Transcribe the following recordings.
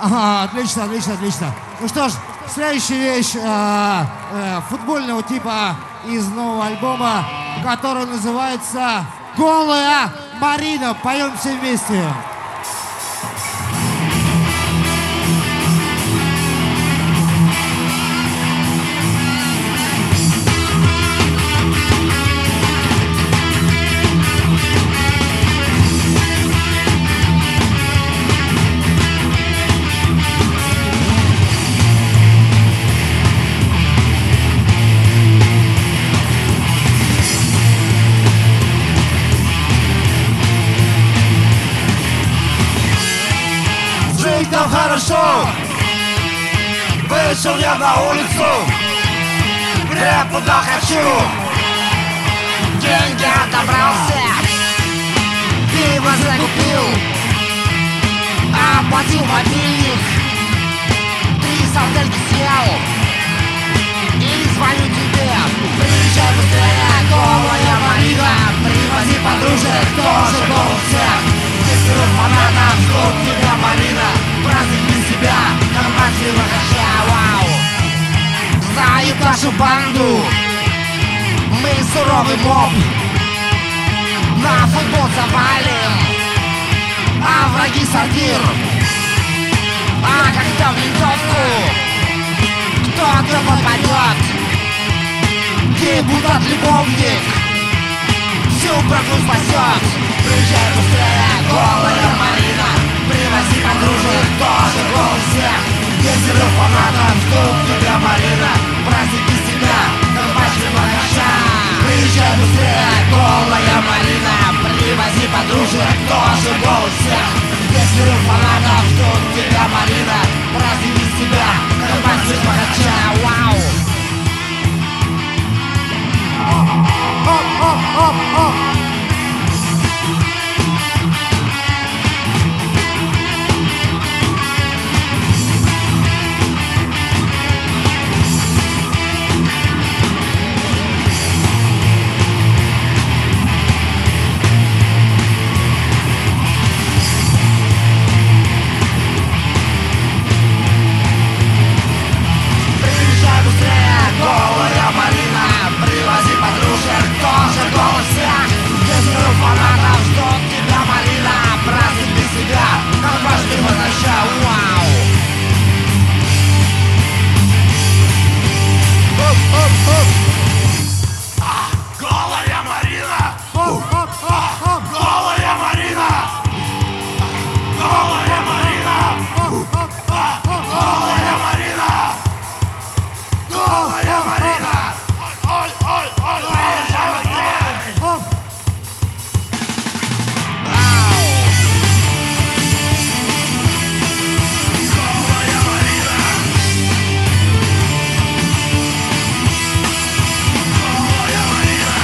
Ага, отлично, отлично, отлично. Ну что ж, следующая вещь футбольного типа из нового альбома, который называется «Голая Марина». Поем все вместе. Там хорошо. Вышел я на улицу, где куда хочу. Деньги отобрался, пиво закупил, оплатил мобильник, 3 сардельки съел и звоню тебе. Приезжай быстрее, голая Марина, привози подружек, тоже голых всех. Если фанатов ждут тебя, Марина, праздник без себя, как мать врача, вау. Знают нашу банду, мы суровый моб. На футбол завалим, а враги сортир. А когда в винтовку кто-то попадет, депутат-любовник всю братву спасет. Приезжай быстрее, голая Марина, привози подружек, тоже голых всех. Если фанатов ждут тебя, Марина, праздник без тебя, как матч богача. Приезжай быстрее, голая Марина, привози подружек, тоже голых всех. Если фанатов ждут тебя, Марина, праздник без тебя, как матч богача. Вау! Оп-оп-оп-оп! Голая Марина, привози подружек, тоже голос всех. Если фанатов ждут тебя, Марина, праздник без себя, как важный возвраща, вау. Голая Марина, голая Марина, голая Марина, голая Марина. Голая Марина! Ой, ой, ой, приезжай быстрее! Голая Марина! Голая Марина!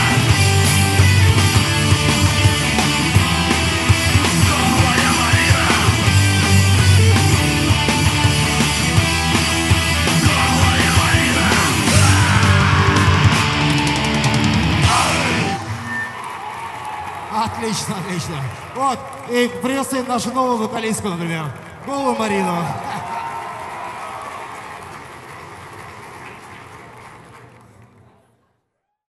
Голая Марина! Отлично, отлично. Вот, и приветствуем нашу новую вокалистку, например, голую Марину.